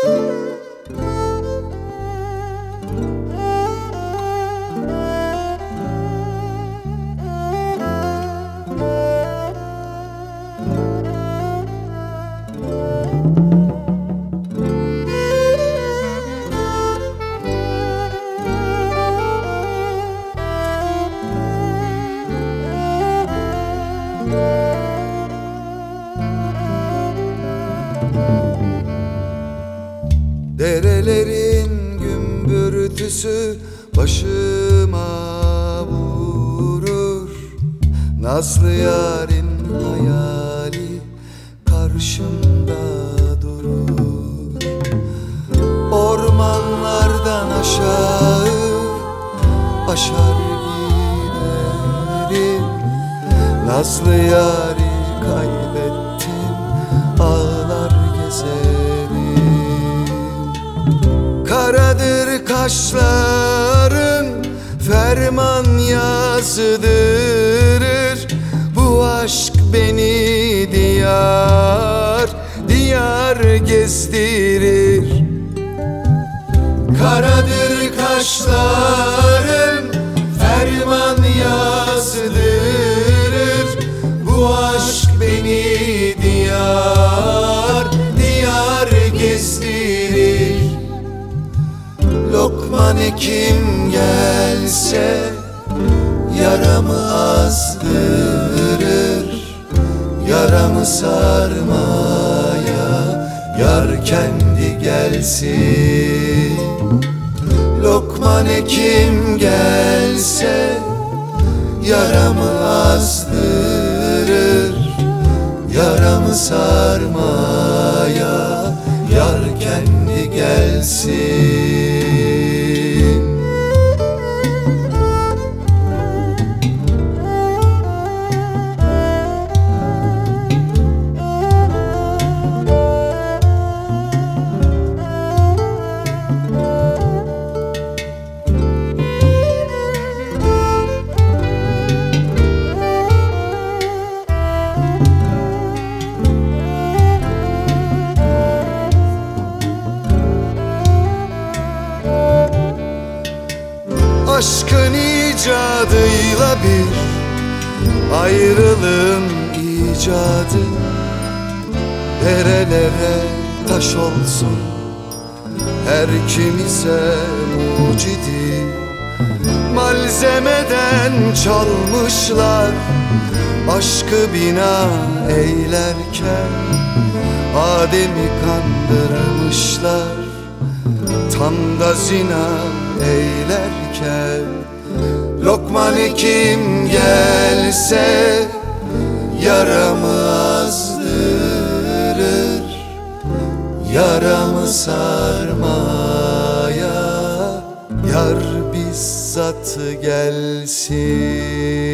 Derelerin gümbürtüsü başıma vurur. Nazlı yarın hayali karşımda durur. Ormanlardan aşağı aşar giderim. Nazlı yarı kaybettim, ağlar gezerim. Karadır kaşların, ferman yazdırır. Bu aşk beni diyar diyar gezdirir. Karadır kaşların, ferman yazdırır. Bu aşk beni diyar diyar gezdirir. Lokman Hekim gelse yaramı azdırır. Yaramı sarmaya yar kendi gelsin. Lokman Hekim gelse yaramı azdırır. Yaramı sarmaya yar kendi gelsin. Aşkın icadıyla bir ayrılığın icadı. Derelere taş olsun her kimize mucidi. Malzemeden çalmışlar aşkı bina eylerken. Adem'i kandırmışlar tam da zina eylerken. Lokman Hekim gelse yaramı azdırır. Yaramı sarmaya yar bizzat gelsin.